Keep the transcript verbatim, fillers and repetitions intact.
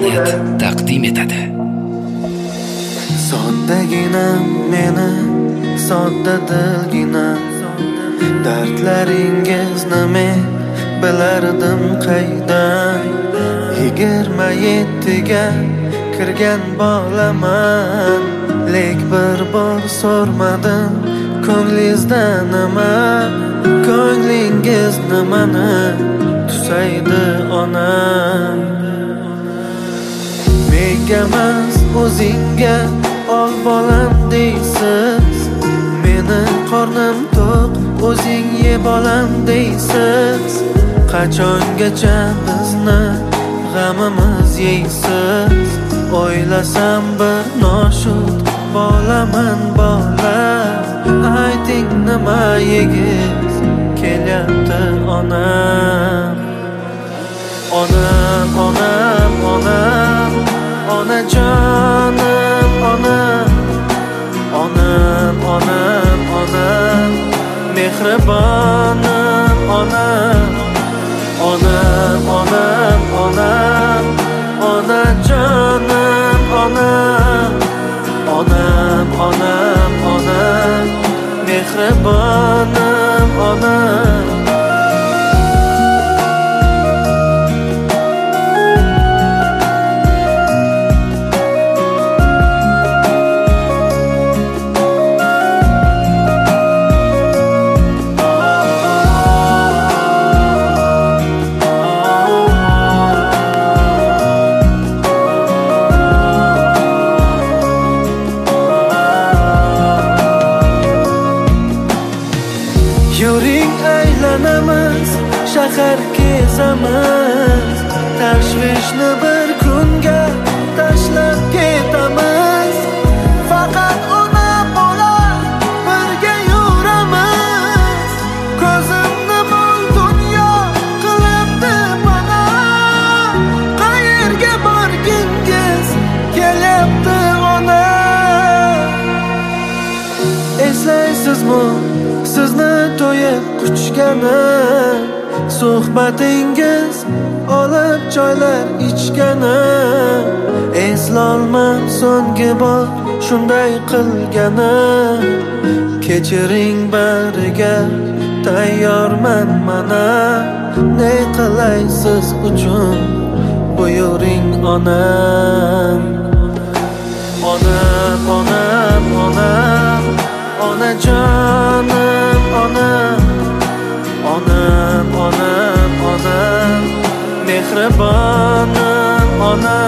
planet taqdim etadi. Soddagina meni, sodda dilgina, dardlaringizni men bilardim qaydan. Yigirma yettiga kirgan bolaman, lek bir bor so'rmadim ko'nglingizda nima, ko'nglingiz nimani tusaydi onam. Mengamas o'zingga ol bolam deysiz, meni qornim to'q o'zing ye bolam deysiz. Qachongacha bizni g'amimiz yeysiz? O'ylasam bir noshud bolaman bola. Ayting nima yegiz kelyapti onam. Onam, onam, onam, onajonim, onam. Onam, onam, onam, mehribonim, onam. Onam, onam, onam, onajonim, onam. Onam, onam, onam, mehribonim, onam. Yuring aylanamiz, shahar kezamiz, tashvishni bir kunga tashlab ketamiz. Faqat ona bola birga yuramiz. Ko'zimni mol dunyo qilibdi mana. Qayerga borgingiz kelyapti ona. Eslaysizmi sizni to'yib quchgani, suhbatingiz olib choylar ichgani. Eslolmam so'nggi bor shunday qilgani. Kechiring bariga tayyorman mana. Ne qilay siz uchun buyuring onam. Onam, onam, onam, onajonim, onam. Onam, onam, onam, mehribonim, onam.